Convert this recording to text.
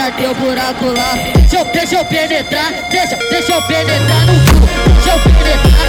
já deu buraco lá. Deixa eu penetrar, deixa eu penetrar no cu. Deixa eu penetrar.